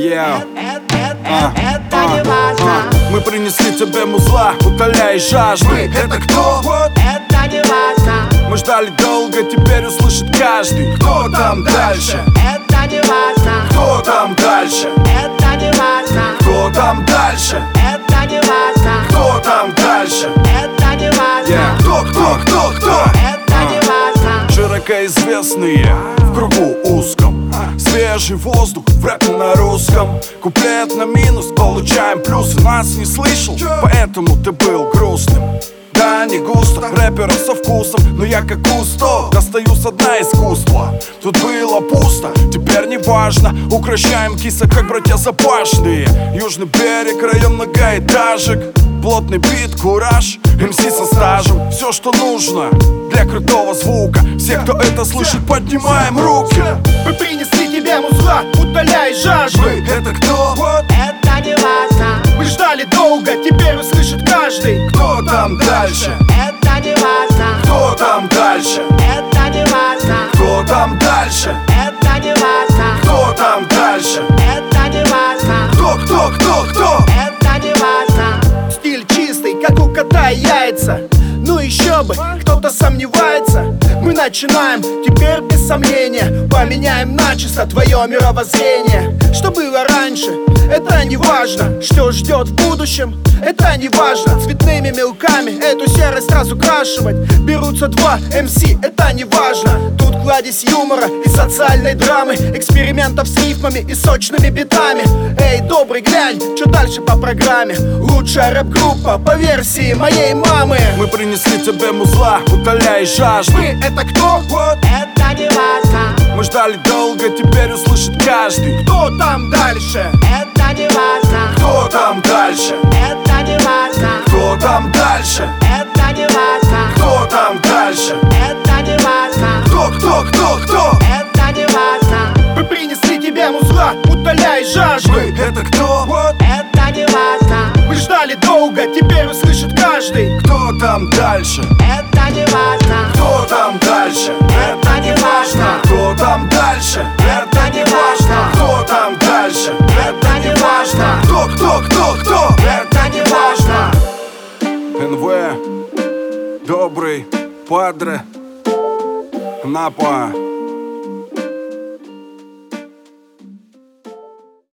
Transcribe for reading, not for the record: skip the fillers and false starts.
Это не важно. Мы принесли тебе музла, утоляй жажды. Мы — это кто? Это не важно. Мы ждали долго, теперь услышит каждый. Кто там дальше? Это не важно. Кто там дальше? Это не важно. Кто там дальше? Это не важно. Кто там дальше? Это не важно. Кто? Это не важно. Широко известные в кругу узком. Свежий воздух в рэпе на русском. Куплет на минус, получаем плюсы. Нас не слышал, поэтому ты был грустным. Да, не густо, рэперов со вкусом, но я как Кусто достаю со дна искусства. Тут было пусто, теперь не важно. Укращаем киса, как братья Запашные. Южный берег, район многоэтажек. Плотный бит, кураж, МС со стажем. Все, что нужно для крутого звука. Все, кто это слышит, поднимаем руки. Мы принесли тебе музла, утоляй жажду. Мы — это кто? Это не важно. Мы ждали долго, теперь услышит каждый. Кто там дальше? Это не важно. Кто там дальше? Это не важно. Кто там дальше? Это не важно. Кто там дальше? Это не важно. Кто? Это не важно. Стиль чистый, как у кота яйца. Ну еще бы, кто-то сомневается. Мы начинаем, теперь без сомнения. Поменяем начисто твое мировоззрение. Что было раньше, это не важно. Что ждет в будущем, это не важно. Цветными мелками эту серость разукрашивать берутся два МС, это не важно. Тут кладезь юмора и социальной драмы, экспериментов с рифмами и сочными битами. Эй, добрый, глянь, что дальше по программе. Лучшая рэп-группа по версии моей мамы. Мы принесли тебе музла, утоляй жажды. Мы — это кто? Это не важно. Мы ждали долго, теперь услышит каждый. Кто там дальше? Это не важно. Кто там дальше? Это не важно. Кто там дальше? Это не важно. Кто там дальше? Это не важно. Кто? Это не важно. Мы принесли тебе музла, утоляй жажду. Мы — это кто? Это не важно. Мы ждали долго, теперь услышит каждый. Кто там дальше? Это не важно. Кто там дальше? Это не важно. Кто там дальше? Это не важно. Кто там дальше? Это не важно. Кто? Это не важно. НВ, добрый, падре, Напа.